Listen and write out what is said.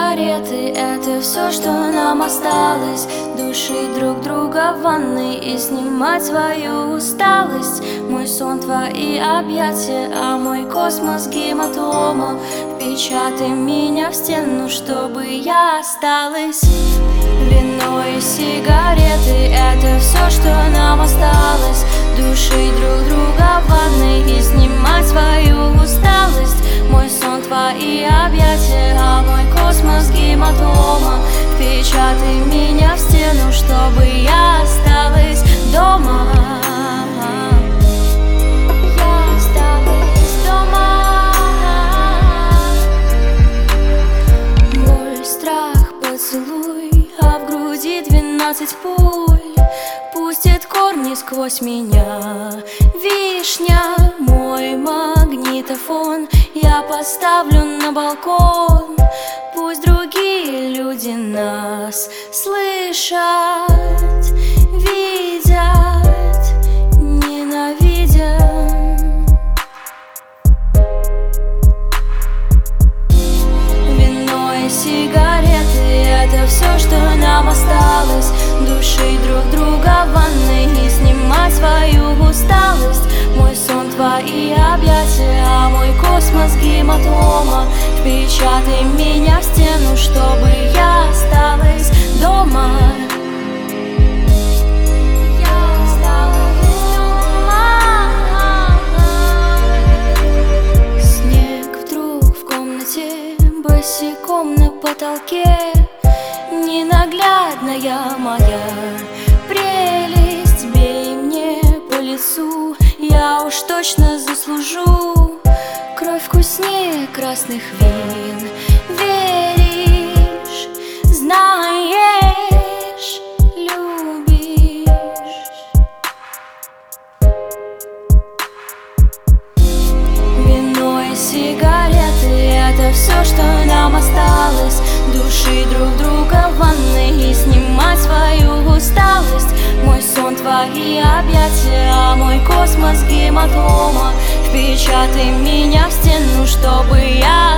сигареты — это все, что нам осталось. Душить друг друга в ванной и снимать свою усталость. Мой сон — твои объятия, а мой космос — гематома. Впечатай меня в стену, чтобы я осталась. Вино и сигареты — это все, что нам осталось. Душить друг друга в ванной и снимать свою усталость. Мой сон — твои объятия, а мой космос — гематома. Впечатай меня в стену, чтобы я осталась дома. Я осталась дома. Боль, страх, поцелуй, а в груди 12 пуль. Пустит корни сквозь меня. Вишня, мой магнитофон, я поставлю на балкон. Пусть другие люди нас слышат, видят, ненавидят. Вино и сигареты — это все, что нам осталось. Душить друг друга в ванной и снимать свою усталость. Мой сон — твои объятия, а мой космос — гематома. Впечатай меня в стену, чтобы я осталась дома. Я осталась дома. Снег вдруг в комнате, босиком на потолке. Ненаглядная моя прелесть, бей мне по лицу, я уж точно заслужу кровь вкуснее красных вин. Веришь, знаешь, любишь. Вино и сигареты — это все, что нам осталось. Душить друг друга в ванной и снимать свою усталость. Мой сон — твои объятия, а мой космос — гематома. Впечатай меня в стену, чтобы я